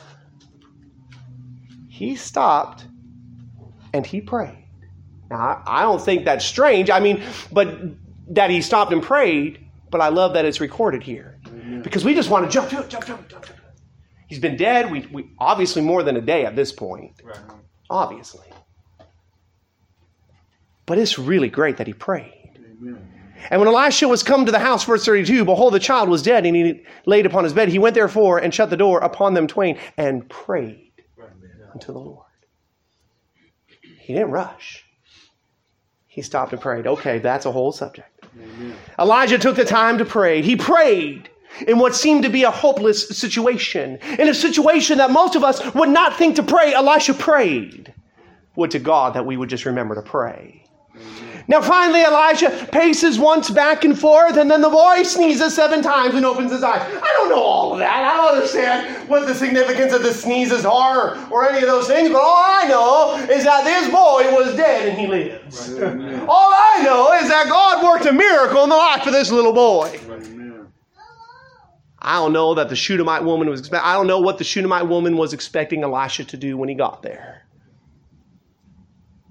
he stopped and he prayed. Now I don't think that's strange, I mean, but that he stopped and prayed. But I love that it's recorded here. Amen. Because we just want to jump, jump, jump, jump, jump. He's been dead. We, we obviously more than a day at this point. Right. Obviously. But it's really great that he prayed. Amen. And when Elisha was come to the house, verse thirty-two, behold, the child was dead, and he laid upon his bed. He went therefore and shut the door upon them twain and prayed Right. unto the Lord. He didn't rush. He stopped and prayed. Okay, that's a whole subject. Amen. Elijah took the time to pray. He prayed in what seemed to be a hopeless situation. In a situation that most of us would not think to pray, Elisha prayed. Would to God that we would just remember to pray. Amen. Now finally Elijah paces once back and forth, and then the boy sneezes seven times and opens his eyes. I don't know all of that. I don't understand what the significance of the sneezes are or any of those things, but all I know is that this boy was dead and he lives. Right. All I know is that God worked a miracle in the life of this little boy. Right. I don't know that the Shunammite woman was expecting. I don't know what the Shunammite woman was expecting Elisha to do when he got there.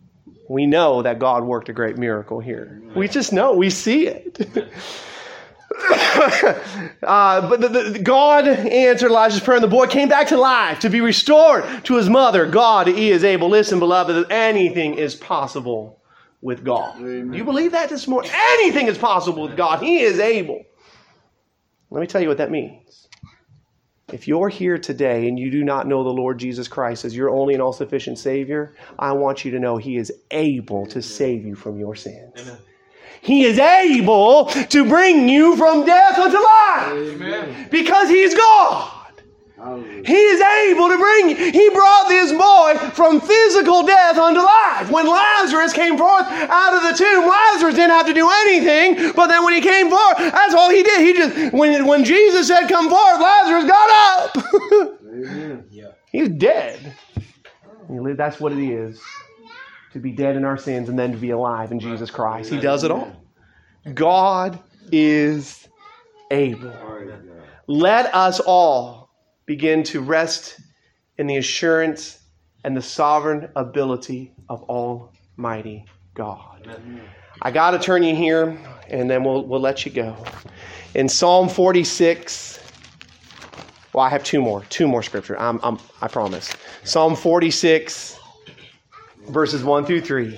We know that God worked a great miracle here. We just know. We see it. uh, but the, the, God answered Elijah's prayer, and the boy came back to life to be restored to his mother. God is able. Listen, beloved, anything is possible with God. Amen. Do you believe that this morning? Anything is possible with God. He is able. Let me tell you what that means. If you're here today and you do not know the Lord Jesus Christ as your only and all-sufficient Savior, I want you to know He is able to save you from your sins. Amen. He is able to bring you from death unto life. Amen. Because He's God. Hallelujah. He is able to bring you. He brought this boy from physical death unto life. When Lazarus came forth out of the tomb, Lazarus didn't have to do anything. But then when he came forth, that's all he did. He just when when Jesus said, "Come forth," Lazarus got up. Amen. Yeah. He was dead. That's what it is. To be dead in our sins and then to be alive in Jesus Christ. He does it all. God is able. Let us all begin to rest in the assurance and the sovereign ability of Almighty God. I got to turn you here, and then we'll we'll let you go. In Psalm forty-six, well, I have two more, two more scripture. I'm, I'm, I promise. Psalm forty-six. Verses one through three.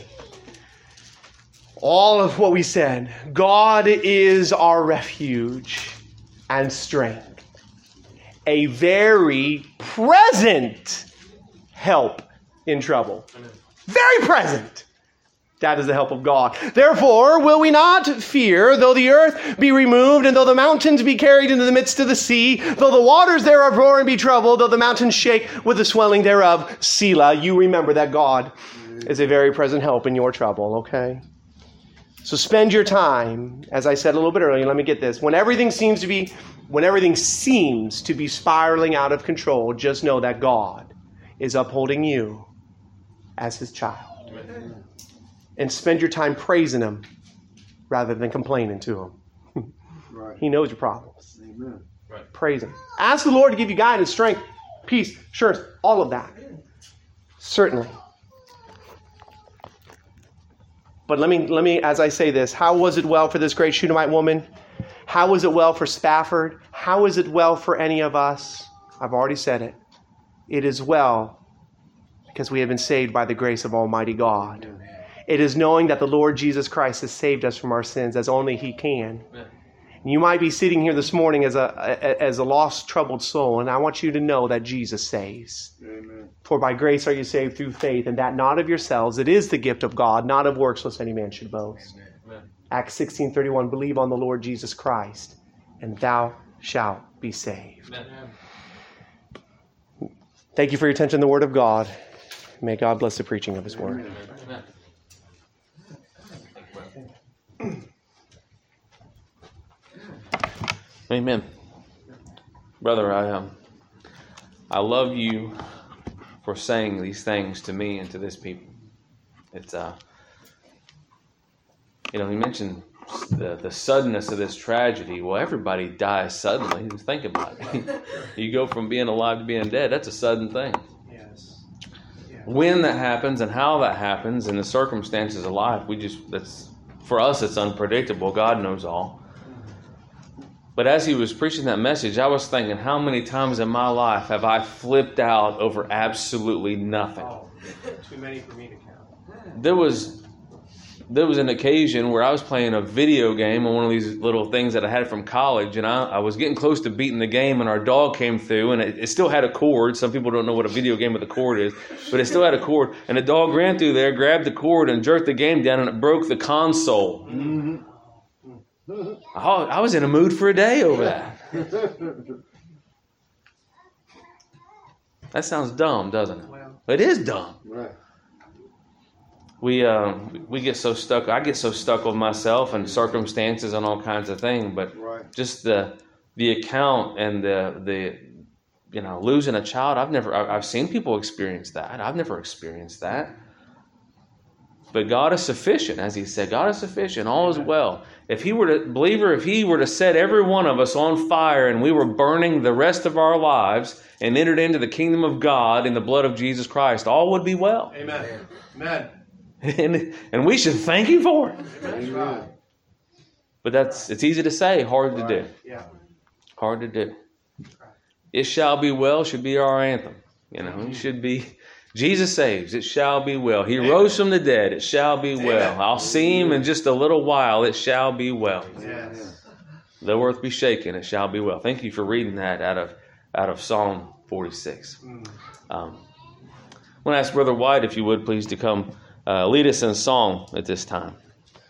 All of what we said. God is our refuge and strength. A very present help in trouble. Very present. That is the help of God. Therefore, will we not fear, though the earth be removed, and though the mountains be carried into the midst of the sea, though the waters thereof roar and be troubled, though the mountains shake with the swelling thereof. Selah. You remember that God is a very present help in your trouble, okay? So spend your time, as I said a little bit earlier, let me get this. When everything seems to be, when everything seems to be spiraling out of control, just know that God is upholding you as His child. Amen. And spend your time praising Him rather than complaining to Him. Right. He knows your problems. Amen. Right. Praise Him. Ask the Lord to give you guidance, strength, peace, assurance, all of that. Certainly. But let me, let me, as I say this, how was it well for this great Shunammite woman? How was it well for Spafford? How is it well for any of us? I've already said it. It is well because we have been saved by the grace of Almighty God. Amen. It is knowing that the Lord Jesus Christ has saved us from our sins as only He can. Amen. You might be sitting here this morning as a as a lost, troubled soul, and I want you to know that Jesus saves. Amen. For by grace are you saved through faith, and that not of yourselves. It is the gift of God, not of works, lest any man should boast. Amen. Acts sixteen thirty-one, believe on the Lord Jesus Christ, and thou shalt be saved. Amen. Thank you for your attention to the Word of God. May God bless the preaching of His Word. Amen. Amen. Brother, I um, I love you for saying these things to me and to this people. It's uh, you know, you mentioned the the suddenness of this tragedy. Well, everybody dies suddenly. Think about it. You go from being alive to being dead. That's a sudden thing. Yes. Yeah. When that happens and how that happens and the circumstances of life, we just that's for us. It's unpredictable. God knows all. But as he was preaching that message, I was thinking, how many times in my life have I flipped out over absolutely nothing? Oh, too many for me to count. There was, there was an occasion where I was playing a video game on one of these little things that I had from college, and I, I was getting close to beating the game, and our dog came through, and it, it still had a cord. Some people don't know what a video game with a cord is, but it still had a cord. And the dog ran through there, grabbed the cord, and jerked the game down, and it broke the console. Mm-hmm. I was in a mood for a day over that. That sounds dumb, doesn't it? Well, it is dumb. Right. We uh, we get so stuck. I get so stuck with myself and circumstances and all kinds of things. But right. just the the account and the the you know losing a child. I've never. I've seen people experience that. I've never experienced that. But God is sufficient, as He said. God is sufficient. All is well. If He were to, believer, if He were to set every one of us on fire and we were burning the rest of our lives and entered into the kingdom of God in the blood of Jesus Christ, all would be well. Amen. Amen. And, and we should thank Him for it. Amen. But that's it's easy to say, hard to do. Yeah. Hard to do. It shall be well should be our anthem. You know, it should be. Jesus saves. It shall be well. He Amen. Rose from the dead. It shall be well. Amen. I'll see him in just a little while. It shall be well. Yes. Though earth be shaken, it shall be well. Thank you for reading that out of out of Psalm forty-six. Um, I want to ask Brother White, if you would, please, to come uh, lead us in song at this time.